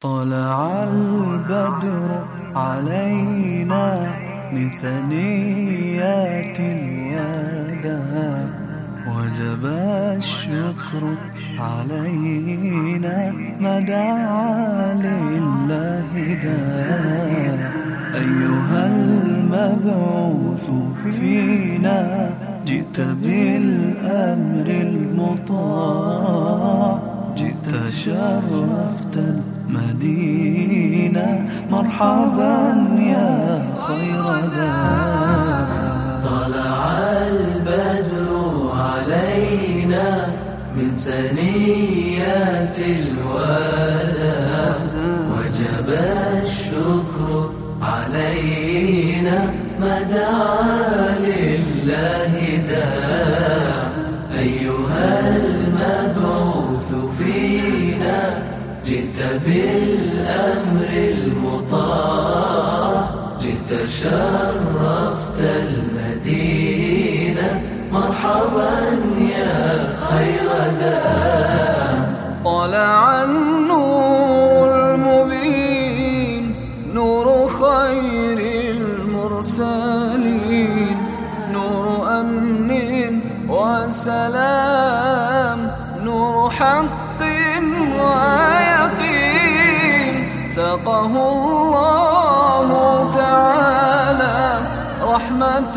طلع البدر علينا من ثنيات الوداع، وجب الشكر علينا ما دعا لله داع. أيها المبعوث فينا جئت بالأمر المطاع، جئت شرفت المدينة، مرحبا يا خير داع. طلع البدر علينا من ثنيات الوداع، وجب الشكر علينا ما دعا لله داع. أيها المبعوث فينا جئت بالأمر المطاع، جئت شرفت المدينة، مرحبا يا خير داع. طلع النور المبين، نور خير المرسلين، نور أمن وسلام، نور حق ويقين، ساقه الله تعالى رحمة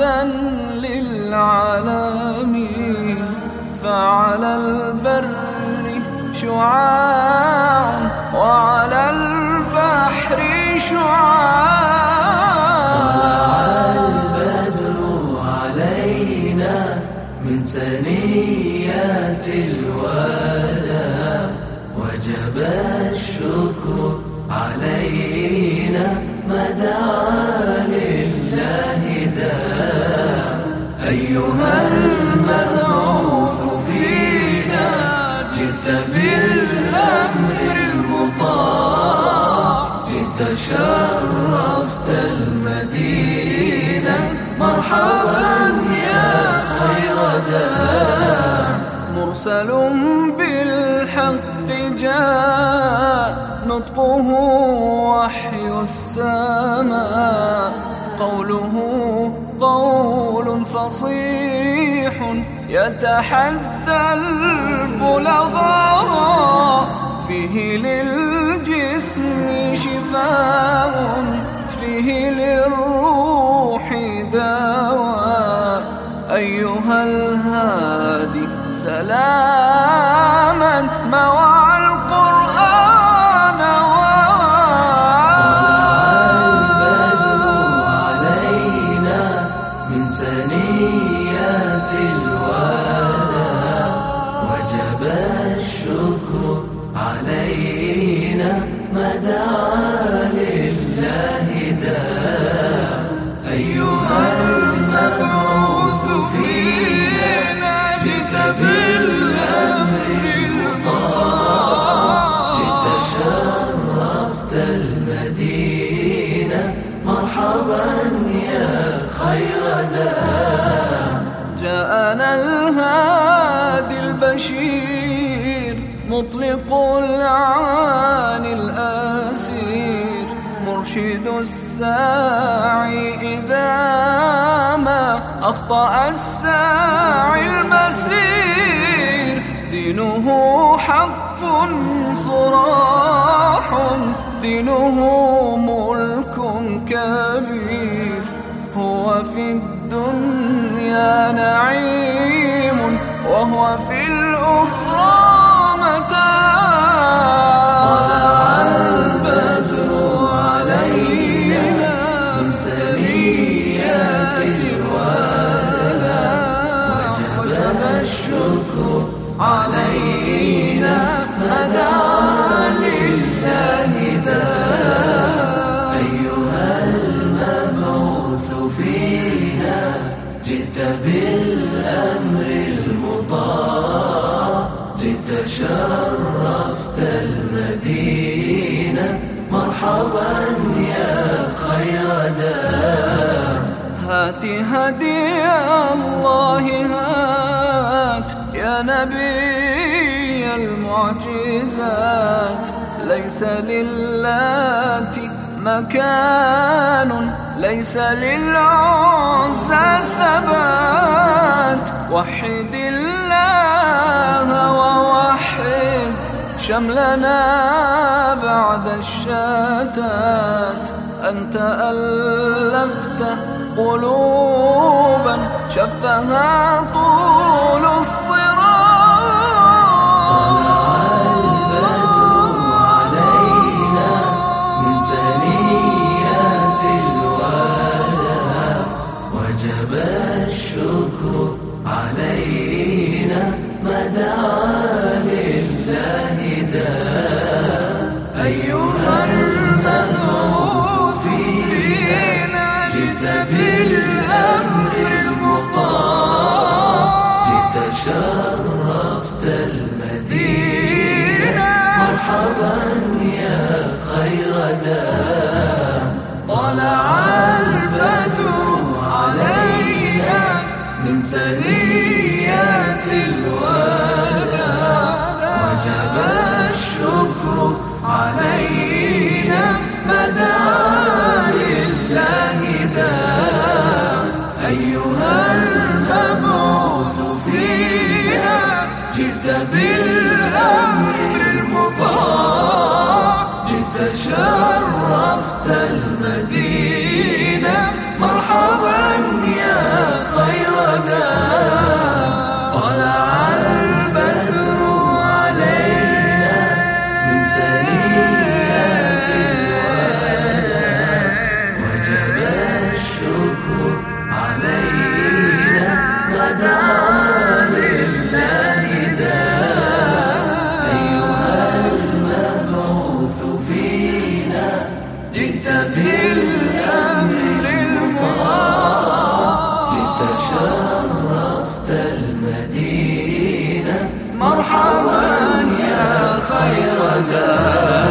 للعالمين. فعلى البر شعاع وعلى البحر شعاع. طلع البدر علينا من ثنيات الوداع، وجب الشكر علينا ما دعا لله داع. أيها المبعوث فينا جئت بالأمر المطاع، جئت شرفت المدينة، مرحبا يا خير داع. مرسل بالحق جاء، نطقه وحي السماء، قوله قول فصيح يتحدى البلغاء، فيه للجسم شفاء، فيه للروح دواء. أيها الهادي سلاما موعى القرآن البدر علينا من ثنيات الوداع، وجب الشكر علينا ما دعا لله داع. أيها المبعوث فينا جئت بالأمر المطاع، جئت شرفت المدينة، مرحبا يا خير داع. جاءنا الهادي البشير، مطلق العاني الأسير، مرشد الساعي إذا ما أخطأ الساعي المسير. دينه حق صراح، دينه ملك كبير، هو في الدنيا نعيم، وهو في الأخرى متاع. طلع البدر علينا من ثنيات الوداع، وجب الشكر علينا ما دعا لله داع. أيها المبعوث فينا جئت بالأمر المطاع، جئت شرفت المدينة، مرحبا يا خير داع. هات هدي الله هات يا نبي المعجزات، ليس للات مكان، ليس للعزى ثبات. وحد الله ووحد شملنا بعد الشتات. أنت ألفت قلوبا شفها طول الصراط. وجب الشكر علينا ما دعا لله داء. أيها المبعوث فينا جئت بالأمر المطاع، جئت شرفت المدينة. مرحبا يا خير داء. طلع البدر علينا من ثنيات الوداع، وجب الشكر علينا ما دعا لله داء. أيها المبعوث فينا جئت بالأمر المطاع، جئت شرفت المدينة. مرحبا يا خير داء. طلع البدر علينا من ثنيات الوداع، وجب الشكر علينا ما دعا لله داء. أيها المبعوث فينا جئت بالأمر المطاع، جئت شرفت المدينة. مرحبا يا خير داء.